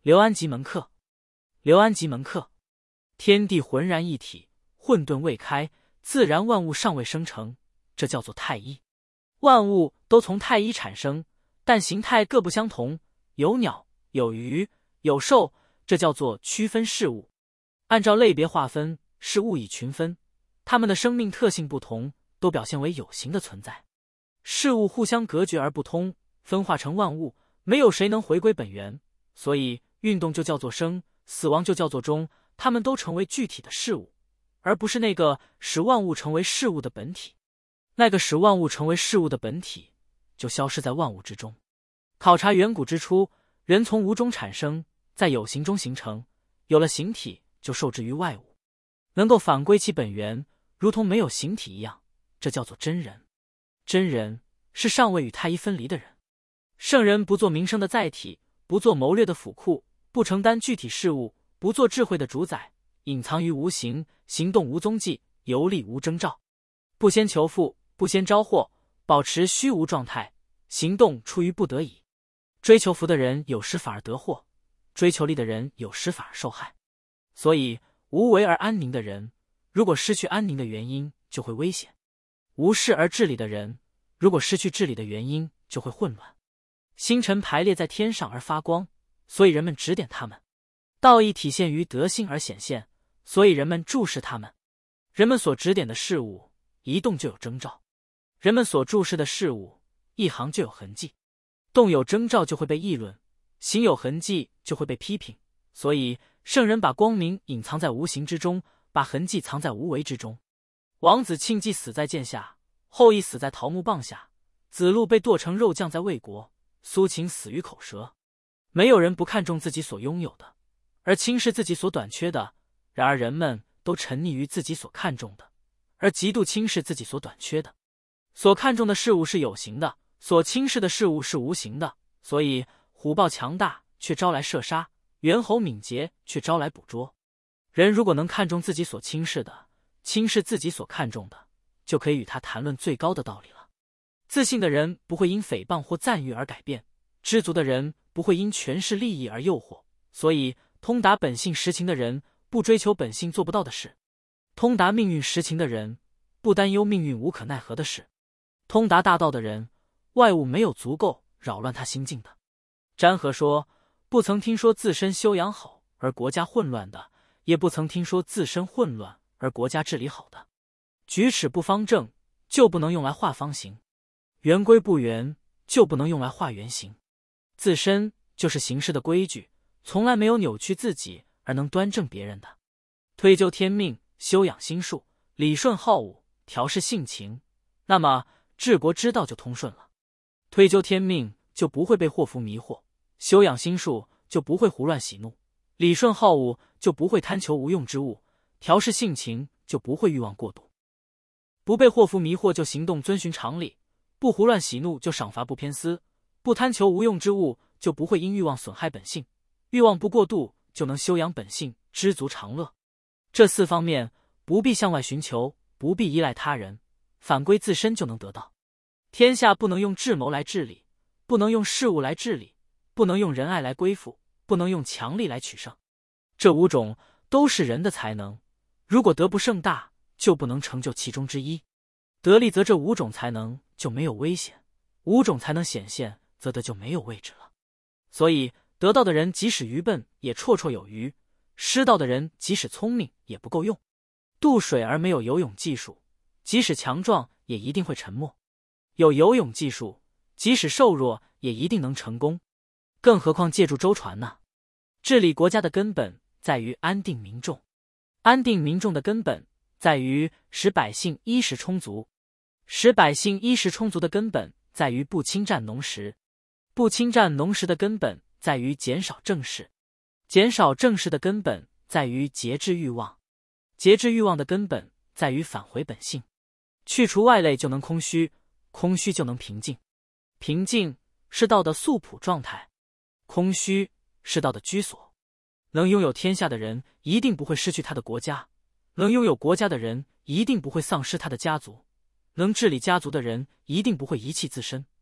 刘安吉门客，刘安吉门客。天地浑然一体，混沌未开，自然万物尚未生成，这叫做太一。万物都从太一产生，但形态各不相同，有鸟，有鱼，有兽，这叫做区分事物。按照类别划分，是物以群分，它们的生命特性不同，都表现为有形的存在。事物互相隔绝而不通，分化成万物，没有谁能回归本源，所以运动就叫做生，死亡就叫做终，它们都成为具体的事物，而不是那个使万物成为事物的本体。那个使万物成为事物的本体，就消失在万物之中。考察远古之初，人从无中产生，在有形中形成，有了形体就受制于外物，能够返归其本源，如同没有形体一样，这叫做真人。真人是尚未与太一分离的人。圣人不做名声的载体，不做谋略的府库，不承担具体事物，不做智慧的主宰，隐藏于无形，行动无踪迹，游历无征兆，不先求富，不先招祸，保持虚无状态，行动出于不得已。追求福的人有时反而得祸，追求利的人有时反而受害。所以无为而安宁的人，如果失去安宁的原因，就会危险；无事而治理的人，如果失去治理的原因，就会混乱。星辰排列在天上而发光，所以人们指点他们；道义体现于德性而显现，所以人们注视他们。人们所指点的事物，一动就有征兆；人们所注视的事物，一行就有痕迹。动有征兆就会被议论，行有痕迹就会被批评。所以圣人把光明隐藏在无形之中，把痕迹藏在无为之中。王子庆忌死在剑下，后羿死在桃木棒下，子路被剁成肉酱在魏国，苏秦死于口舌。没有人不看重自己所拥有的，而轻视自己所短缺的。然而人们都沉溺于自己所看重的，而极度轻视自己所短缺的。所看重的事物是有形的，所轻视的事物是无形的。所以虎豹强大，却招来射杀；猿猴敏捷，却招来捕捉。人如果能看重自己所轻视的，轻视自己所看重的，就可以与他谈论最高的道理了。自信的人不会因诽谤或赞誉而改变，知足的人不会因权势利益而诱惑。所以通达本性实情的人，不追求本性做不到的事；通达命运实情的人，不担忧命运无可奈何的事；通达大道的人，外物没有足够扰乱他心境的。詹和说，不曾听说自身修养好而国家混乱的，也不曾听说自身混乱而国家治理好的。举尺不方正，就不能用来画方形；圆规不圆，就不能用来画圆形。自身就是行事的规矩，从来没有扭曲自己而能端正别人的。推究天命，修养心术，理顺好恶，调试性情，那么治国之道就通顺了。推究天命，就不会被祸福迷惑；修养心术，就不会胡乱喜怒；理顺好恶，就不会贪求无用之物；调试性情，就不会欲望过度。不被祸福迷惑，就行动遵循常理；不胡乱喜怒，就赏罚不偏私；不贪求无用之物，就不会因欲望损害本性；欲望不过度，就能修养本性，知足常乐。这四方面不必向外寻求，不必依赖他人，反归自身就能得到。天下不能用智谋来治理，不能用事物来治理，不能用仁爱来归附，不能用强力来取胜。这五种都是人的才能，如果德不胜大，就不能成就其中之一。得力则这五种才能就没有危险，五种才能显现，则德就没有位置了。所以得道的人即使愚笨也绰绰有余，失道的人即使聪明也不够用。渡水而没有游泳技术，即使强壮也一定会沉没；有游泳技术，即使瘦弱也一定能成功。更何况借助舟船呢？治理国家的根本在于安定民众，安定民众的根本在于使百姓衣食充足，使百姓衣食充足的根本在于不侵占农时，不侵占农时的根本在于减少政事，减少政事的根本在于节制欲望，节制欲望的根本在于返回本性。去除外类就能空虚，空虚就能平静，平静是道的素朴状态，空虚是道的居所。能拥有天下的人一定不会失去他的国家，能拥有国家的人一定不会丧失他的家族，能治理家族的人一定不会遗弃自身，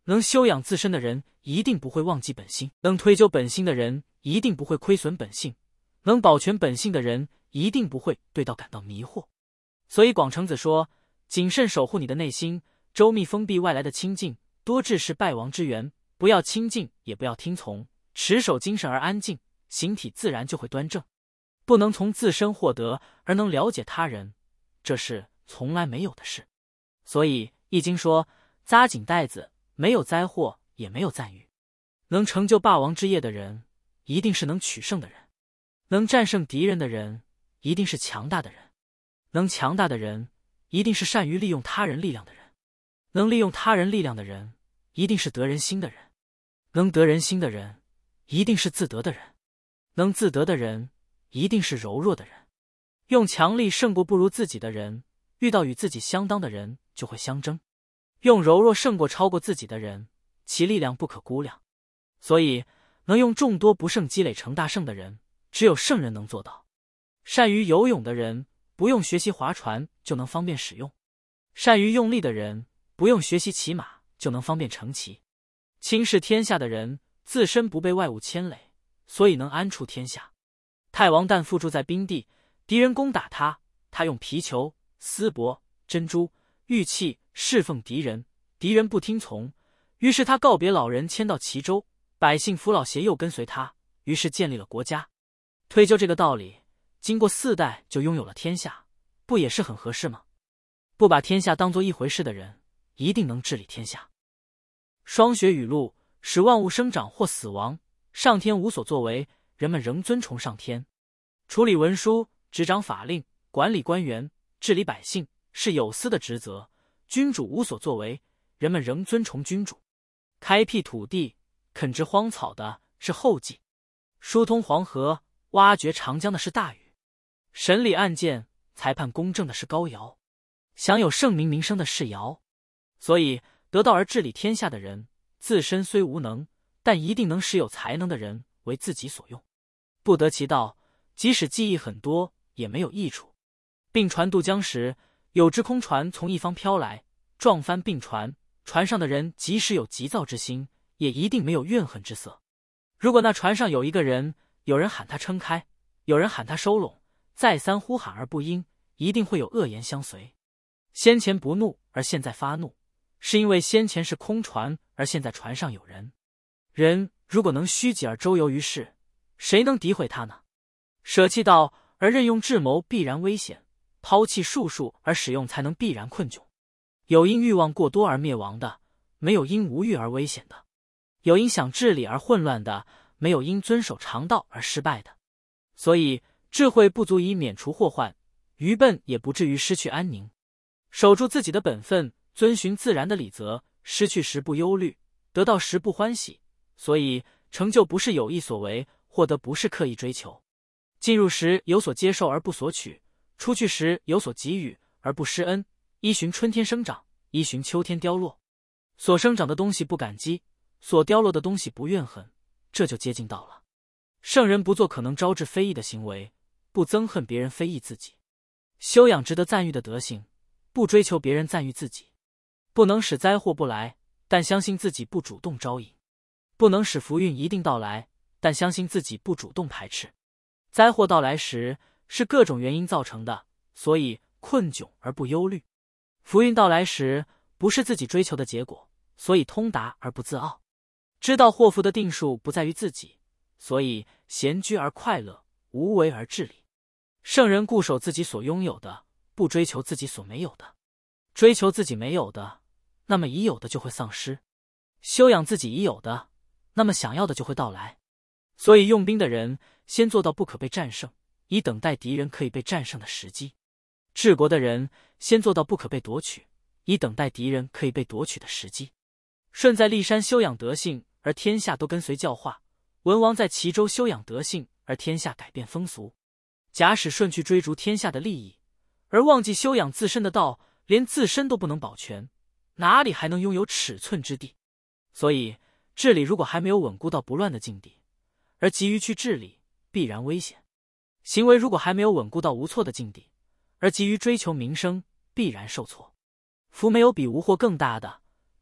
能修养自身的人一定不会忘记本性，能推究本性的人一定不会亏损本性，能保全本性的人一定不会对道感到迷惑。所以广成子说，谨慎守护你的内心，周密封闭外来的清净，多智是败亡之源，不要亲近也不要听从，持守精神而安静，形体自然就会端正。不能从自身获得而能了解他人，这是从来没有的事。所以易经说，扎紧带子，没有灾祸也没有赞誉。能成就霸王之业的人一定是能取胜的人，能战胜敌人的人一定是强大的人，能强大的人一定是善于利用他人力量的人，能利用他人力量的人一定是得人心的人，能得人心的人一定是自得的人，能自得的人一定是柔弱的人。用强力胜过不如自己的人，遇到与自己相当的人就会相争；用柔弱胜过超过自己的人，其力量不可估量。所以能用众多不胜积累成大胜的人，只有圣人能做到。善于游泳的人不用学习划船就能方便使用，善于用力的人不用学习骑马就能方便乘骑。轻视天下的人自身不被外物牵累，所以能安处天下。太王旦附住在冰地，敌人攻打他，他用皮球、丝帛、珍珠、玉器侍奉敌人，敌人不听从，于是他告别老人迁到齐州，百姓扶老携幼跟随他，于是建立了国家。推究这个道理，经过4代就拥有了天下，不也是很合适吗？不把天下当作一回事的人，一定能治理天下。霜雪雨露使万物生长或死亡，上天无所作为，人们仍尊崇上天。处理文书、执掌法令、管理官员、治理百姓是有司的职责，君主无所作为，人们仍尊崇君主。开辟土地、垦植荒草的是后稷，疏通黄河、挖掘长江的是大禹，审理案件、裁判公正的是高尧，享有圣明名声的是尧。所以得道而治理天下的人，自身虽无能，但一定能使有才能的人为自己所用。不得其道，即使技艺很多，也没有益处。并船渡江时，有只空船从一方飘来，撞翻并船，船上的人即使有急躁之心，也一定没有怨恨之色。如果那船上有一个人，有人喊他撑开，有人喊他收拢，再三呼喊而不应，一定会有恶言相随。先前不怒而现在发怒，是因为先前是空船，而现在船上有人。人如果能虚己而周游于世，谁能诋毁他呢？舍弃道而任用智谋必然危险，抛弃术数而使用才能必然困窘。有因欲望过多而灭亡的，没有因无欲而危险的；有因想治理而混乱的，没有因遵守常道而失败的。所以智慧不足以免除祸患，愚笨也不至于失去安宁。守住自己的本分，遵循自然的理则，失去时不忧虑，得到时不欢喜。所以成就不是有意所为，获得不是刻意追求。进入时有所接受而不索取，出去时有所给予而不施恩。依循春天生长，依循秋天凋落。所生长的东西不感激，所凋落的东西不怨恨，这就接近道了。圣人不做可能招致非议的行为，不憎恨别人非议自己，修养值得赞誉的德行，不追求别人赞誉自己。不能使灾祸不来，但相信自己不主动招引；不能使福运一定到来，但相信自己不主动排斥。灾祸到来时是各种原因造成的，所以困窘而不忧虑；福运到来时不是自己追求的结果，所以通达而不自傲。知道祸福的定数不在于自己，所以闲居而快乐，无为而治理。圣人固守自己所拥有的，不追求自己所没有的。追求自己没有的，那么已有的就会丧失；修养自己已有的，那么想要的就会到来。所以用兵的人先做到不可被战胜，以等待敌人可以被战胜的时机；治国的人先做到不可被夺取，以等待敌人可以被夺取的时机。舜在骊山修养德性，而天下都跟随教化；文王在齐州修养德性，而天下改变风俗。假使舜去追逐天下的利益，而忘记修养自身的道，连自身都不能保全，哪里还能拥有尺寸之地？所以治理如果还没有稳固到不乱的境地，而急于去治理，必然危险；行为如果还没有稳固到无错的境地，而急于追求名声，必然受挫。夫没有比无祸更大的，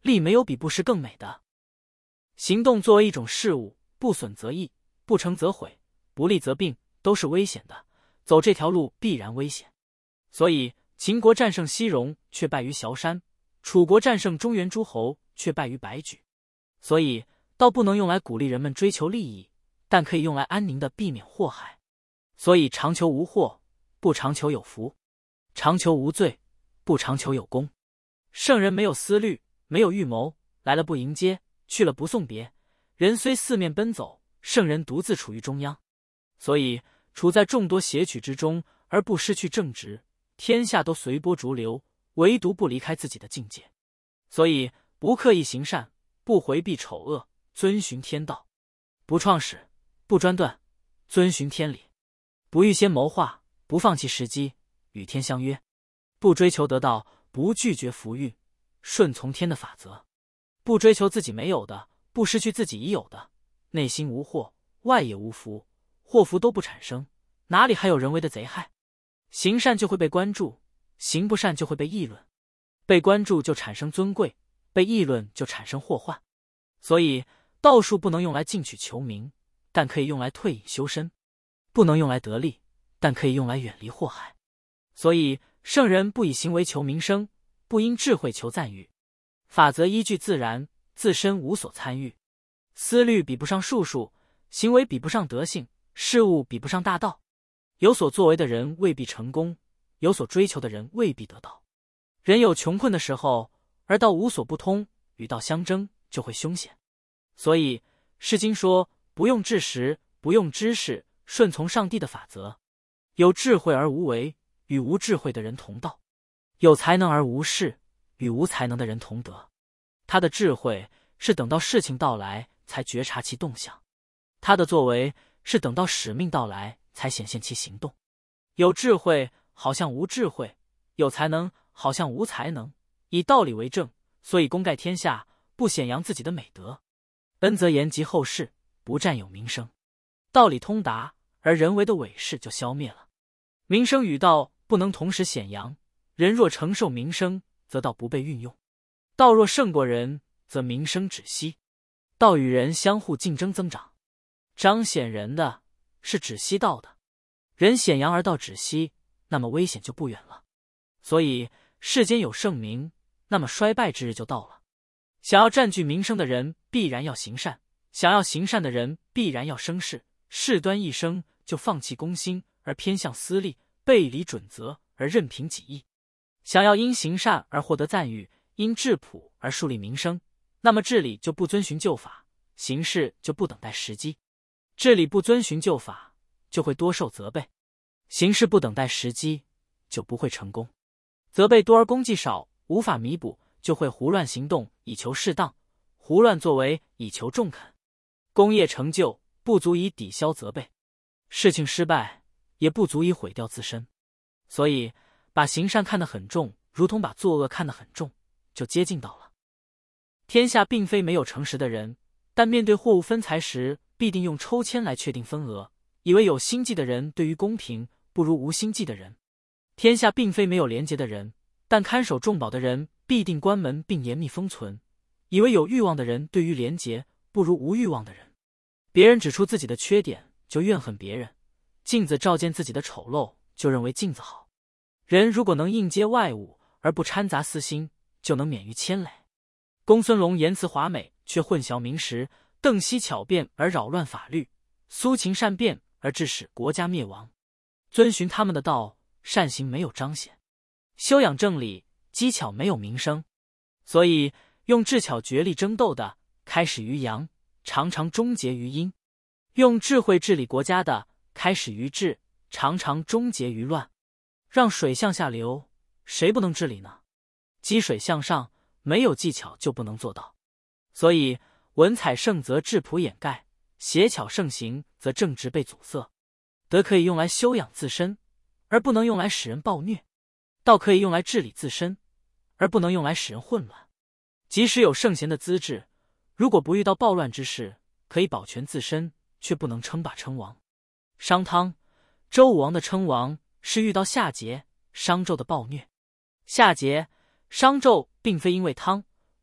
力没有比不施更美的。行动作为一种事物，不损则益，不成则毁，不利则病，都是危险的。走这条路必然危险。所以秦国战胜西戎，却败于崤山；楚国战胜中原诸侯，却败于白举。所以倒不能用来鼓励人们追求利益，但可以用来安宁的避免祸害。所以常求无祸，不常求有福；常求无罪，不常求有功。圣人没有思虑，没有预谋，来了不迎接，去了不送别。人虽四面奔走，圣人独自处于中央。所以处在众多邪曲之中，而不失去正直，天下都随波逐流，唯独不离开自己的境界。所以不刻意行善，不回避丑恶，遵循天道；不创始，不专断，遵循天理；不预先谋划，不放弃时机，与天相约；不追求得到，不拒绝福运，顺从天的法则；不追求自己没有的，不失去自己已有的。内心无祸，外也无福，祸福都不产生，哪里还有人为的贼害？行善就会被关注，行不善就会被议论。被关注就产生尊贵，被议论就产生祸患。所以道术不能用来进取求名，但可以用来退隐修身；不能用来得利，但可以用来远离祸害。所以圣人不以行为求名声，不因智慧求赞誉。法则依据自然，自身无所参与。思虑比不上术数，行为比不上德性，事物比不上大道。有所作为的人未必成功，有所追求的人未必得到。人有穷困的时候，而道无所不通，与道相争就会凶险。所以《诗经》说，不用知识，不用知识，顺从上帝的法则。有智慧而无为，与无智慧的人同道；有才能而无事，与无才能的人同德。他的智慧是等到事情到来才觉察其动向，他的作为是等到使命到来才显现其行动。有智慧好像无智慧，有才能好像无才能，以道理为正，所以功盖天下，不显扬自己的美德。恩则言及后世，不占有名声。道理通达，而人为的伪饰就消灭了。名声与道不能同时显扬，人若承受名声，则道不被运用；道若胜过人，则名声止息。道与人相互竞争增长，彰显人的是止息道的。人显扬而道止息，那么危险就不远了。所以世间有盛名，那么衰败之日就到了。想要占据名声的人必然要行善，想要行善的人必然要生事。事端一生就放弃公心，而偏向私利，背离准则而任凭己意。想要因行善而获得赞誉，因质朴而树立名声，那么治理就不遵循旧法，行事就不等待时机。治理不遵循旧法，就会多受责备；行事不等待时机，就不会成功。责备多而功绩少，无法弥补，就会胡乱行动以求适当，胡乱作为以求中肯。功业成就不足以抵消责备，事情失败也不足以毁掉自身。所以把行善看得很重，如同把作恶看得很重，就接近到了。天下并非没有诚实的人，但面对货物分财时，必定用抽签来确定分额，以为有心计的人对于公平不如无心计的人。天下并非没有廉洁的人，但看守重宝的人必定关门并严密封存，以为有欲望的人对于廉洁不如无欲望的人。别人指出自己的缺点就怨恨别人，镜子照见自己的丑陋就认为镜子好。人如果能应接外物而不掺杂私心，就能免于牵累。公孙龙言辞华美，却混淆明实；邓析巧辩而扰乱法律；苏秦善辩而致使国家灭亡。遵循他们的道，善行没有彰显；修养正理，机巧没有名声。所以用智巧绝力争斗的，开始于阳，常常终结于阴；用智慧治理国家的，开始于治，常常终结于乱。让水向下流，谁不能治理呢？积水向上，没有技巧就不能做到。所以文采盛则质朴掩盖，邪巧盛行则正直被阻塞。德可以用来修养自身，而不能用来使人暴虐；道可以用来治理自身，而不能用来使人混乱。即使有圣贤的资质，如果不遇到暴乱之事，可以保全自身，却不能称霸称王。商汤、周武王的称王是遇到夏桀、商纣的暴虐。夏桀、商纣并非因为汤、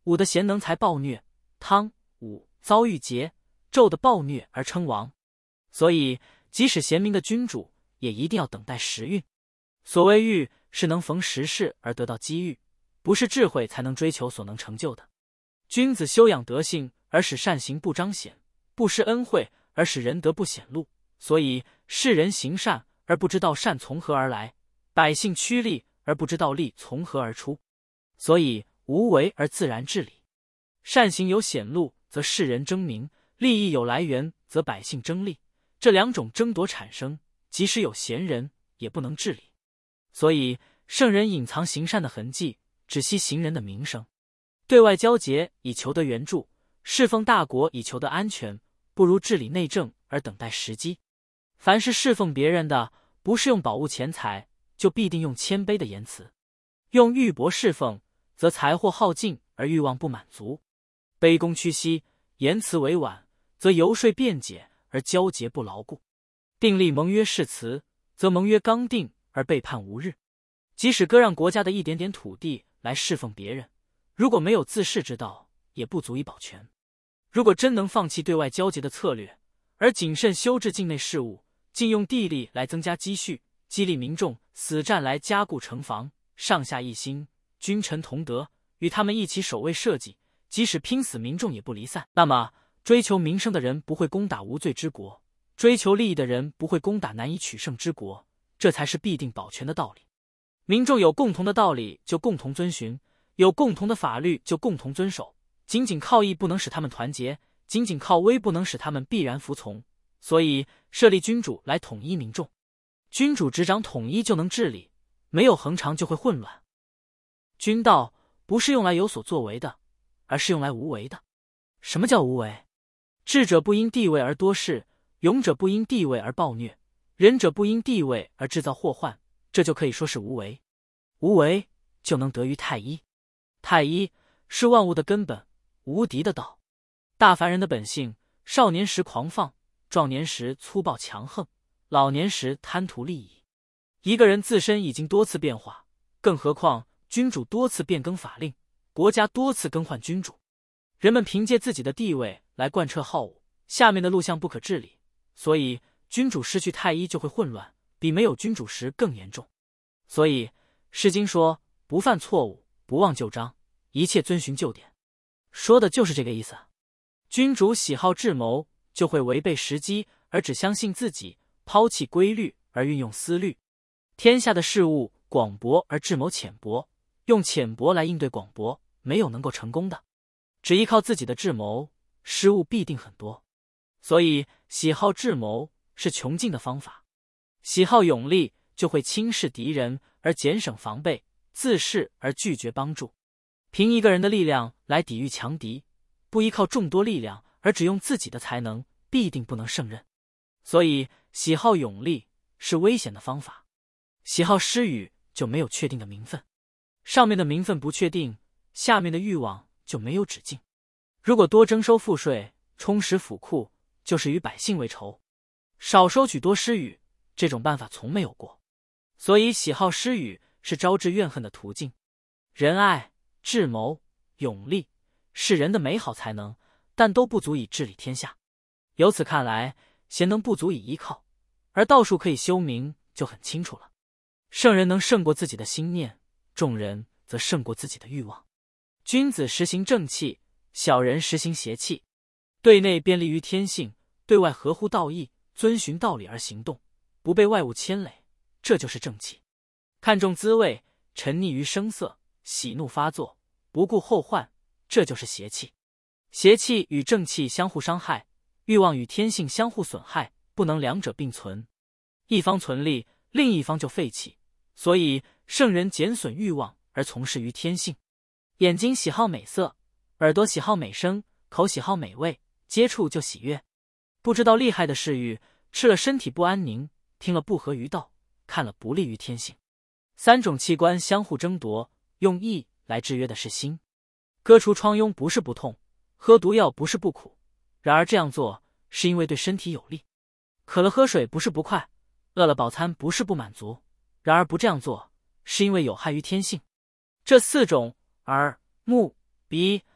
武的贤能才暴虐，汤、武遭遇桀、纣的暴虐而称王。所以即使贤明的君主，也一定要等待时运。所谓遇，是能逢时势而得到机遇，不是智慧才能追求所能成就的。君子修养德性，而使善行不彰显；不施恩惠，而使仁德不显露。所以世人行善而不知道善从何而来，百姓趋利而不知道利从何而出。所以无为而自然治理。善行有显露，则世人争名；利益有来源，则百姓争利。这两种争夺产生，即使有贤人，也不能治理。所以圣人隐藏行善的痕迹，只惜行人的名声。对外交结以求得援助，侍奉大国以求得安全，不如治理内政而等待时机。凡是侍奉别人的，不是用宝物钱财，就必定用谦卑的言辞。用玉帛侍奉，则财货耗尽而欲望不满足；卑躬屈膝，言辞委婉，则游说辩解而交结不牢固。订立盟约誓词，则盟约刚定而背叛无日。即使割让国家的一点点土地来侍奉别人，如果没有自恃之道，也不足以保全。如果真能放弃对外交结的策略，而谨慎修治境内事务，尽用地利来增加积蓄，激励民众死战来加固城防，上下一心，君臣同德，与他们一起守卫社稷，即使拼死民众也不离散，那么追求名声的人不会攻打无罪之国，追求利益的人不会攻打难以取胜之国，这才是必定保全的道理。民众有共同的道理就共同遵循，有共同的法律就共同遵守，仅仅靠义不能使他们团结，仅仅靠威不能使他们必然服从。所以设立君主来统一民众。君主执掌统一就能治理，没有恒常就会混乱。君道不是用来有所作为的，而是用来无为的。什么叫无为？智者不因地位而多事，勇者不因地位而暴虐，仁者不因地位而制造祸患，这就可以说是无为。无为就能得于太一。太一是万物的根本，无敌的道。大凡人的本性，少年时狂放，壮年时粗暴强横，老年时贪图利益。一个人自身已经多次变化，更何况君主多次变更法令，国家多次更换君主。人们凭借自己的地位来贯彻好恶，下面的路向不可治理，所以君主失去太一就会混乱，比没有君主时更严重。所以《诗经》说不犯错误，不忘旧章，一切遵循旧典，说的就是这个意思。君主喜好智谋，就会违背时机而只相信自己，抛弃规律而运用思虑。天下的事物广博而智谋浅薄，用浅薄来应对广博，没有能够成功的。只依靠自己的智谋，失误必定很多。所以喜好智谋是穷尽的方法。喜好勇力，就会轻视敌人而减省防备，自恃而拒绝帮助。凭一个人的力量来抵御强敌，不依靠众多力量而只用自己的才能，必定不能胜任。所以喜好勇力是危险的方法。喜好施予就没有确定的名分，上面的名分不确定，下面的欲望就没有止境。如果多征收赋税，充实府库，就是与百姓为仇；少收取多施予，这种办法从没有过。所以喜好施予是招致怨恨的途径。仁爱、智谋、勇力是人的美好才能，但都不足以治理天下。由此看来，贤能不足以依靠，而道术可以修明，就很清楚了。圣人能胜过自己的心念，众人则胜过自己的欲望。君子实行正气，小人实行邪气。对内便利于天性，对外合乎道义，遵循道理而行动，不被外物牵累，这就是正气。看重滋味，沉溺于声色，喜怒发作，不顾后患，这就是邪气。邪气与正气相互伤害，欲望与天性相互损害，不能两者并存。一方存立，另一方就废弃。所以圣人减损欲望而从事于天性。眼睛喜好美色，耳朵喜好美声，口喜好美味，接触就喜悦。不知道厉害的嗜欲，吃了身体不安宁，听了不合于道，看了不利于天性。三种器官相互争夺，用意来制约的是心。割除疮痈不是不痛，喝毒药不是不苦，然而这样做是因为对身体有利。渴了喝水不是不快，饿了饱餐不是不满足，然而不这样做是因为有害于天性。这四种耳、目、鼻、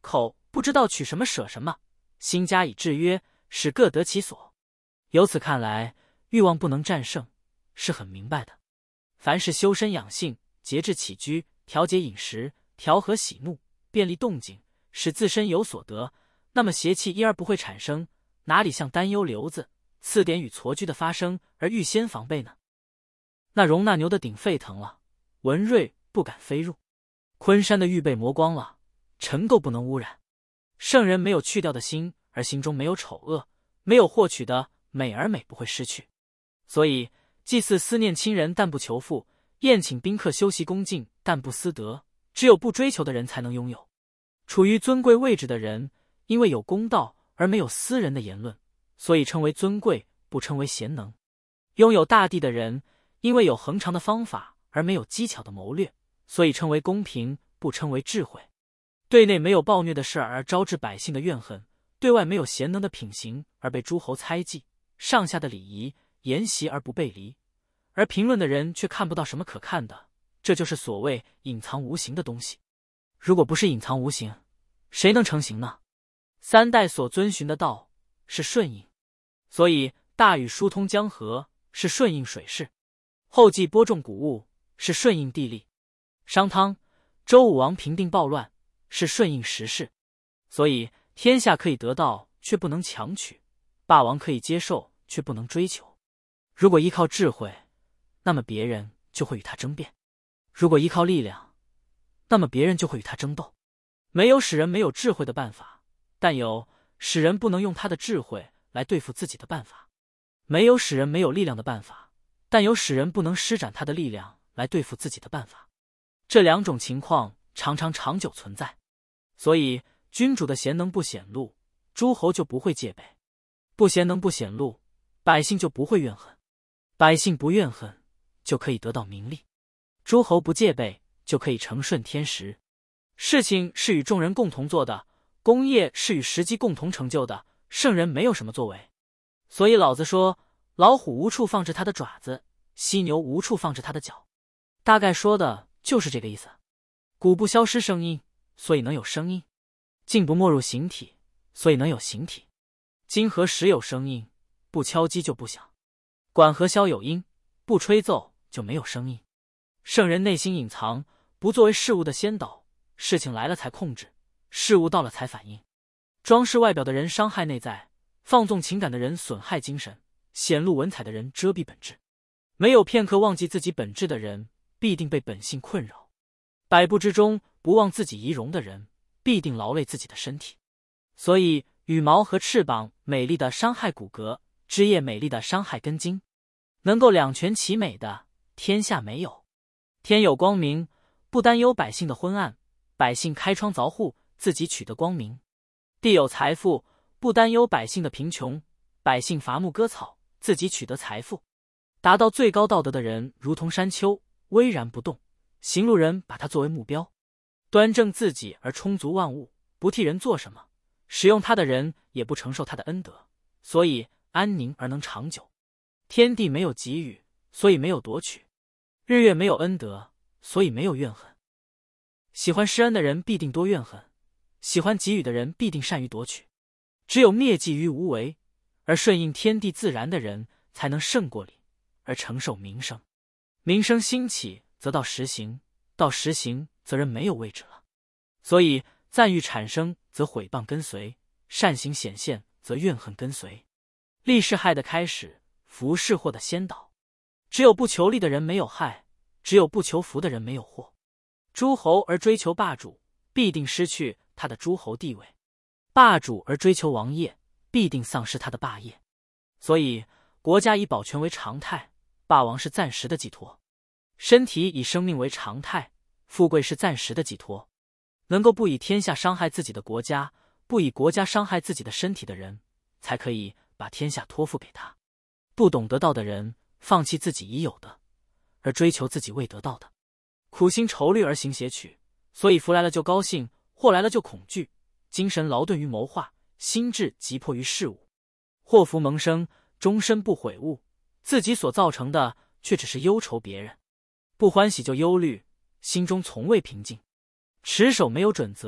口不知道取什么舍什么，心加以制约，使各得其所。由此看来，欲望不能战胜，是很明白的。凡是修身养性、节制起居、调节饮食、调和喜怒、便利动静，使自身有所得，那么邪气一而不会产生，哪里像担忧瘤子、刺点与痤疽的发生而预先防备呢？那容纳牛的鼎沸腾了，文瑞不敢飞入；昆山的玉被磨光了，尘垢不能污染。圣人没有去掉的心，而心中没有丑恶，没有获取的美而美不会失去。所以祭祀思念亲人但不求富，宴请宾客修习恭敬但不私德，只有不追求的人才能拥有。处于尊贵位置的人，因为有公道而没有私人的言论，所以称为尊贵，不称为贤能。拥有大地的人，因为有恒长的方法而没有机巧的谋略，所以称为公平，不称为智慧。对内没有暴虐的事而招致百姓的怨恨，对外没有贤能的品行而被诸侯猜忌，上下的礼仪沿袭而不背离，而评论的人却看不到什么可看的，这就是所谓隐藏无形的东西。如果不是隐藏无形，谁能成形呢？三代所遵循的道是顺应，所以大禹疏通江河是顺应水势，后稷播种谷物是顺应地利，商汤、周武王平定暴乱是顺应时势。所以天下可以得到却不能强取，霸王可以接受却不能追求。如果依靠智慧，那么别人就会与他争辩；如果依靠力量，那么别人就会与他争斗。没有使人没有智慧的办法，但有使人不能用他的智慧来对付自己的办法。没有使人没有力量的办法，但有使人不能施展他的力量来对付自己的办法。这两种情况常常长久存在。所以君主的贤能不显露，诸侯就不会戒备；不贤能不显露，百姓就不会怨恨；百姓不怨恨，就可以得到名利；诸侯不戒备，就可以承顺天时。事情是与众人共同做的，功业是与时机共同成就的，圣人没有什么作为。所以老子说，老虎无处放置它的爪子，犀牛无处放置它的脚。大概说的就是这个意思。鼓不消失声音，所以能有声音；静不没入形体，所以能有形体。金和石有声音，不敲击就不响；管和箫有音，不吹奏就没有声音。圣人内心隐藏，不作为事物的先导，事情来了才控制，事物到了才反应。装饰外表的人伤害内在，放纵情感的人损害精神，显露文采的人遮蔽本质。没有片刻忘记自己本质的人，必定被本性困扰；百步之中不忘自己仪容的人，必定劳累自己的身体。所以羽毛和翅膀美丽的伤害骨骼，枝叶美丽的伤害根茎。能够两全其美的，天下没有。天有光明，不担忧百姓的昏暗，百姓开窗凿户，自己取得光明。地有财富，不担忧百姓的贫穷，百姓伐木割草，自己取得财富。达到最高道德的人，如同山丘，巍然不动，行路人把它作为目标。端正自己而充足万物，不替人做什么，使用他的人也不承受他的恩德，所以安宁而能长久。天地没有给予，所以没有夺取；日月没有恩德，所以没有怨恨。喜欢施恩的人必定多怨恨，喜欢给予的人必定善于夺取。只有灭迹于无为，而顺应天地自然的人，才能胜过理，而承受名声。名声兴起，则到实行；到实行，则人没有位置了。所以赞誉产生，则毁谤跟随；善行显现，则怨恨跟随。利是害的开始，福是祸的先导。只有不求利的人没有害，只有不求福的人没有祸。诸侯而追求霸主，必定失去他的诸侯地位；霸主而追求王业，必定丧失他的霸业。所以国家以保全为常态，霸王是暂时的寄托；身体以生命为常态，富贵是暂时的寄托。能够不以天下伤害自己的国家，不以国家伤害自己的身体的人，才可以把天下托付给他。不懂得道的人，放弃自己已有的，而追求自己未得到的，苦心愁虑而行邪曲，所以福来了就高兴，祸来了就恐惧，精神劳顿于谋划，心智急迫于事物。祸福萌生，终身不悔悟，自己所造成的却只是忧愁别人。不欢喜就忧虑，心中从未平静。持守没有准则，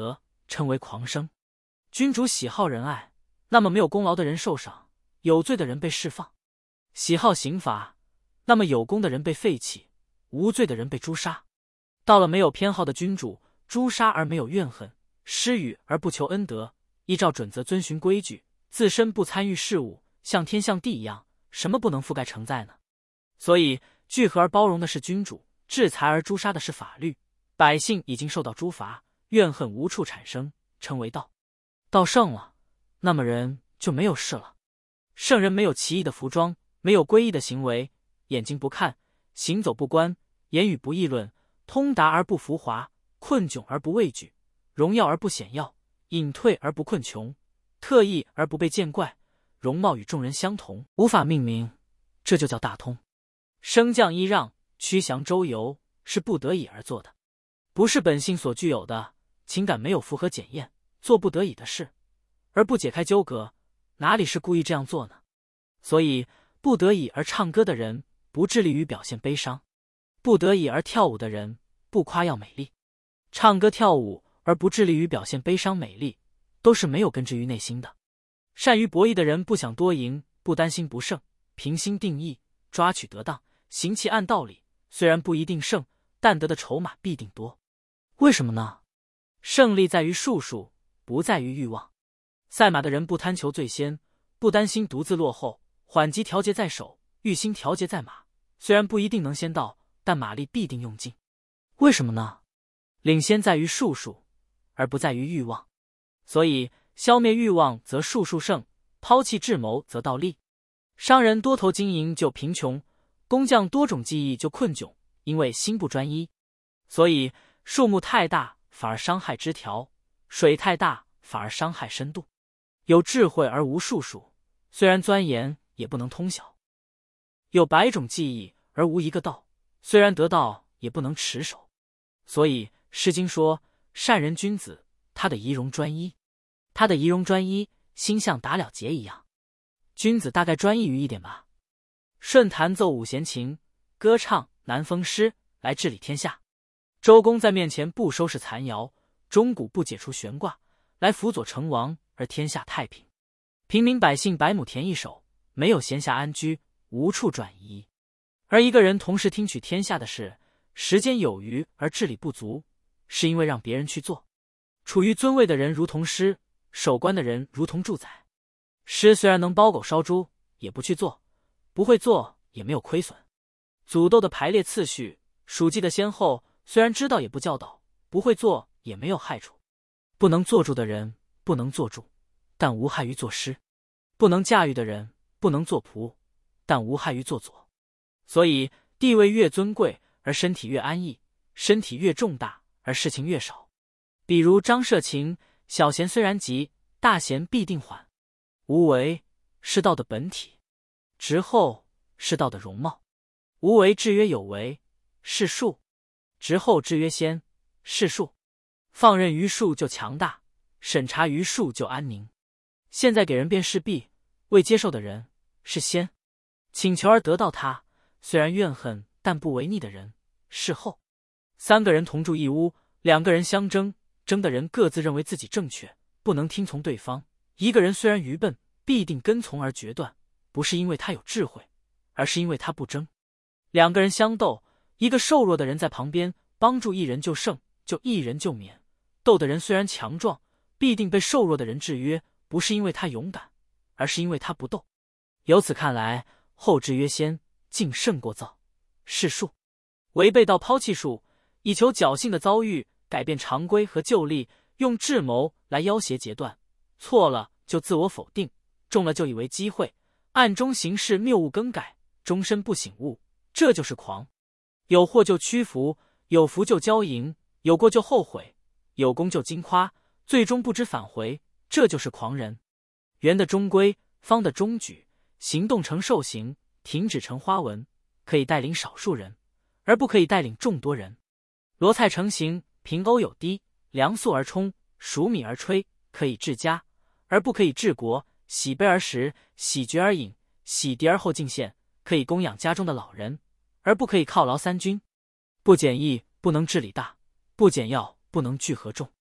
称为狂生。君主喜好仁爱，那么没有功劳的人受赏，有罪的人被释放；喜好刑罚，那么有功的人被废弃，无罪的人被诛杀。到了没有偏好的君主，诛杀而没有怨恨，施予而不求恩德，依照准则遵循规矩，自身不参与事务，像天像地一样，什么不能覆盖承载呢？所以聚合而包容的是君主，制裁而诛杀的是法律。百姓已经受到诛罚，怨恨无处产生，称为道。道盛了，那么人就没有事了。圣人没有奇异的服装，没有诡异的行为，眼睛不看，行走不观，言语不议论，通达而不浮华，困窘而不畏惧，荣耀而不显耀，隐退而不困穷，特异而不被见怪，容貌与众人相同，无法命名，这就叫大通。升降揖让，趋祥周游，是不得已而做的，不是本性所具有的。情感没有符合检验，做不得已的事，而不解开纠葛，哪里是故意这样做呢？所以不得已而唱歌的人，不致力于表现悲伤；不得已而跳舞的人，不夸耀美丽。唱歌跳舞而不致力于表现悲伤美丽，都是没有根植于内心的。善于博弈的人不想多赢，不担心不胜，平心定义，抓取得当，行其按道理，虽然不一定胜，但得的筹码必定多。为什么呢？胜利在于术数，不在于欲望。赛马的人不贪求最先，不担心独自落后，缓急调节在手，御心调节在马，虽然不一定能先到，但马力必定用尽。为什么呢？领先在于术数，而不在于欲望。所以消灭欲望则术数胜，抛弃智谋则道利。商人多头经营就贫穷，工匠多种技艺就困窘，因为心不专一。所以树木太大反而伤害枝条，水太大反而伤害深度。有智慧而无术数，虽然钻研也不能通晓。有100种技艺而无一个道，虽然得道也不能持守。所以《诗经》说，善人君子，他的仪容专一。他的仪容专一，心像打了结一样。君子大概专一于一点吧。舜弹奏五弦琴，歌唱南风诗，来治理天下。周公在面前不收拾残爻，钟鼓不解除悬挂，来辅佐成王，而天下太平。平民百姓百亩田一手，没有闲暇安居，无处转移。而一个人同时听取天下的事，时间有余而治理不足，是因为让别人去做。处于尊位的人如同师，守官的人如同主宰。师虽然能包狗烧猪，也不去做，不会做也没有亏损。祖斗的排列次序，属稷的先后，虽然知道也不教导，不会做也没有害处。不能做主的人不能做主，但无害于做师；不能驾驭的人不能做仆，但无害于做左。所以地位越尊贵而身体越安逸，身体越重大而事情越少。比如张射情，小贤虽然急，大贤必定缓。无为是道的本体，直后是道的容貌。无为制约有为，是术；直后制约先，是术。放任于术就强大，审查于术就安宁。现在给人辨是弊，未接受的人是先；请求而得到他，虽然怨恨但不违逆的人是后。3个人同住一屋，2个人相争，争的人各自认为自己正确，不能听从对方。一个人虽然愚笨，必定跟从而决断，不是因为他有智慧，而是因为他不争。2个人相斗，一个瘦弱的人在旁边帮助一人就胜，就一人就免。斗的人虽然强壮，必定被瘦弱的人制约，不是因为他勇敢，而是因为他不斗。由此看来，后制约先，竟胜过造，是术。违背道抛弃术，以求侥幸的遭遇，改变常规和旧例，用智谋来要挟截断。错了就自我否定，中了就以为机会，暗中行事谬误更改，终身不醒悟，这就是狂。有祸就屈服，有福就骄淫，有过就后悔，有功就矜夸，最终不知返回，这就是狂人。圆的中规，方的中矩，行动成兽形，停止成花纹，可以带领少数人，而不可以带领众多人。罗菜成形，平瓯有滴，量粟而充，数米而吹，可以治家，而不可以治国；洗杯而食，洗爵而饮，洗涤而后进献，可以供养家中的老人，而不可以犒劳3军。不简易不能治理大，不简要不能聚合众。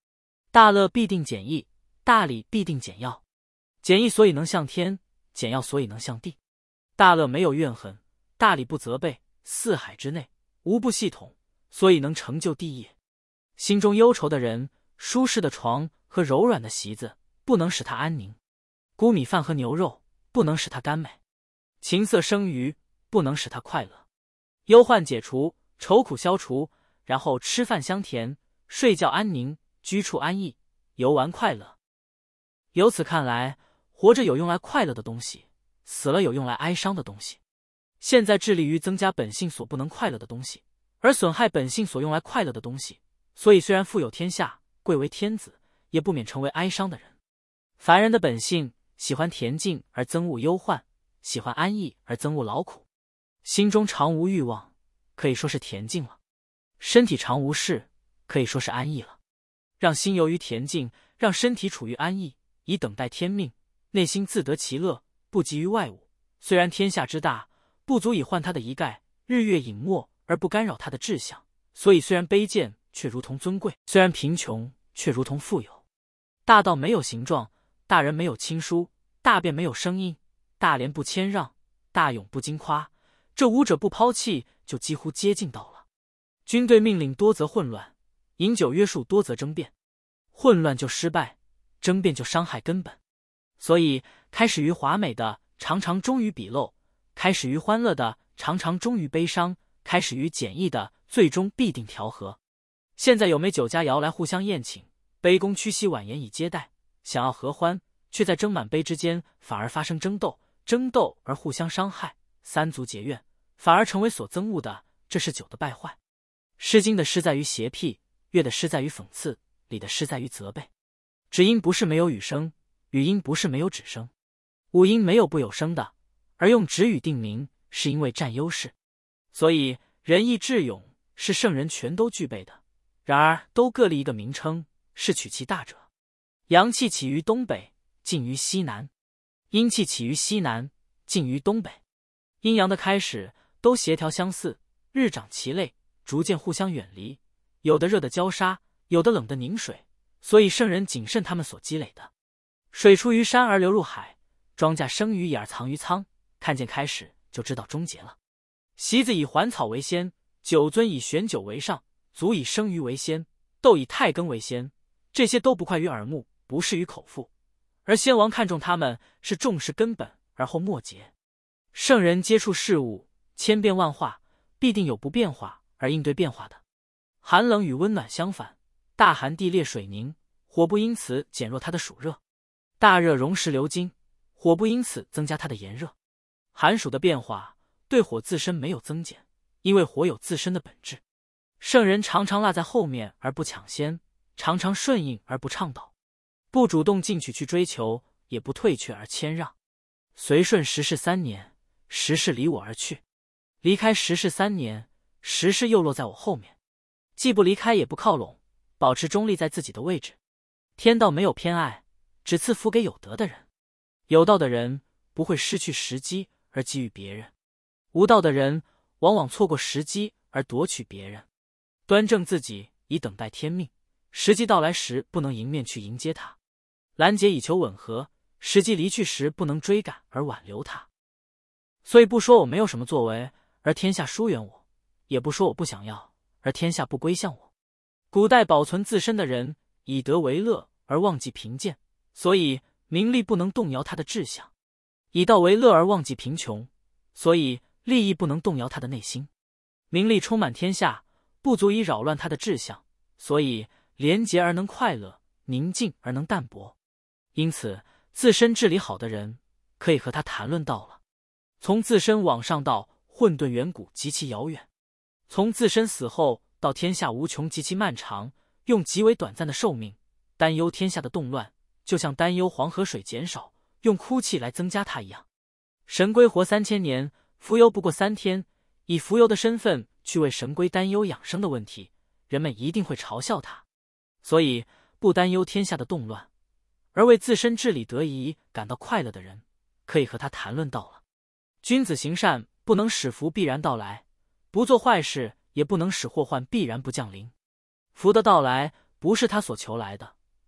大乐必定简易，大理必定简要。简易所以能向天，简要所以能向地。大乐没有怨恨，大理不责备，四海之内无不系统，所以能成就地业。心中忧愁的人，舒适的床和柔软的席子不能使他安宁，谷米饭和牛肉不能使他甘美，琴瑟生娱不能使他快乐。忧患解除，愁苦消除，然后吃饭香甜，睡觉安宁，居处安逸，游玩快乐。由此看来，活着有用来快乐的东西，死了有用来哀伤的东西。现在致力于增加本性所不能快乐的东西，而损害本性所用来快乐的东西，所以虽然富有天下，贵为天子，也不免成为哀伤的人。凡人的本性喜欢恬静而憎恶忧患，喜欢安逸而憎恶劳苦。心中常无欲望，可以说是恬静了；身体常无事，可以说是安逸了。让心游于恬静，让身体处于安逸，以等待天命，内心自得其乐，不急于外物。虽然天下之大，不足以换他的一概，日月隐没而不干扰他的志向，所以虽然卑贱，却如同尊贵；虽然贫穷，却如同富有。大道没有形状，大人没有亲疏，大辩没有声音，大廉不谦让，大勇不矜夸，这五者不抛弃，就几乎接近到了。军队命令多则混乱，饮酒约束多则争辩。混乱就失败，争辩就伤害根本。所以开始于华美的常常终于鄙陋，开始于欢乐的常常终于悲伤，开始于简易的最终必定调和。现在有枚酒佳肴来互相宴请，卑躬屈膝婉言以接待，想要合欢，却在斟满杯之间反而发生争斗，争斗而互相伤害，三族结怨，反而成为所憎恶的，这是酒的败坏。诗经的诗在于邪僻，乐的诗在于讽刺，礼的诗在于责备。止音不是没有语声，语音不是没有止声，五音没有不有声的，而用止语定名，是因为占优势。所以仁义智勇是圣人全都具备的，然而都各立一个名称，是取其大者。阳气起于东北，尽于西南；阴气起于西南，尽于东北。阴阳的开始都协调相似，日长其类，逐渐互相远离，有的热的焦沙，有的冷的凝水，所以圣人谨慎他们所积累的。水出于山而流入海，庄稼生于野而藏于仓，看见开始就知道终结了。席子以还草为先，酒樽以选酒为上，足以生鱼为先，豆以太羹为先，这些都不快于耳目，不适于口腹，而先王看重他们，是重视根本而后末节。圣人接触事物，千变万化，必定有不变化而应对变化的。寒冷与温暖相反，大寒地裂水凝，火不因此减弱它的暑热；大热溶石流金，火不因此增加它的炎热。寒暑的变化对火自身没有增减，因为火有自身的本质。圣人常常落在后面而不抢先，常常顺应而不倡导，不主动进取去追求，也不退却而谦让。随顺时势3年，时势离我而去；离开时势3年，时势又落在我后面。既不离开也不靠拢，保持中立在自己的位置。天道没有偏爱，只赐福给有德的人。有道的人不会失去时机而给予别人，无道的人往往错过时机而夺取别人。端正自己以等待天命，时机到来时不能迎面去迎接它；拦截以求吻合，时机离去时不能追赶而挽留它。所以不说我没有什么作为而天下疏远我，也不说我不想要而天下不归向我。古代保存自身的人以德为乐而忘记贫贱，所以名利不能动摇他的志向；以道为乐而忘记贫穷，所以利益不能动摇他的内心。名利充满天下，不足以扰乱他的志向，所以廉洁而能快乐，宁静而能淡泊。因此自身治理好的人，可以和他谈论道了。从自身往上到混沌远古极其遥远，从自身死后到天下无穷极其漫长，用极为短暂的寿命担忧天下的动乱，就像担忧黄河水减少，用哭泣来增加它一样。神龟活3000年，蜉蝣不过3天，以蜉蝣的身份去为神龟担忧养生的问题，人们一定会嘲笑他。所以不担忧天下的动乱，而为自身治理得宜感到快乐的人，可以和他谈论道了。君子行善不能使福必然到来，不做坏事也不能使祸患必然不降临。福的到来不是他所求来的，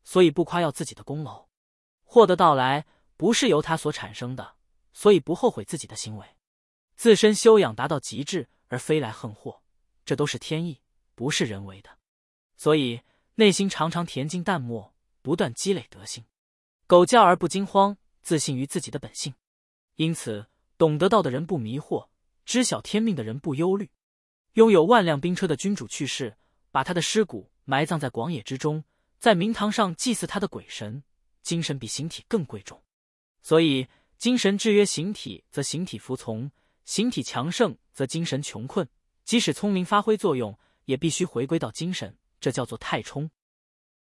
所以不夸耀自己的功劳；祸的到来不是由他所产生的，所以不后悔自己的行为。自身修养达到极致而非来横祸，这都是天意，不是人为的。所以内心常常恬静淡漠，不断积累德行，苟教而不惊慌，自信于自己的本性。因此懂得道的人不迷惑，知晓天命的人不忧虑。拥有万辆兵车的君主去世，把他的尸骨埋葬在广野之中，在明堂上祭祀他的鬼神，精神比形体更贵重。所以精神制约形体，则形体服从；形体强盛，则精神穷困。即使聪明发挥作用，也必须回归到精神，这叫做太冲。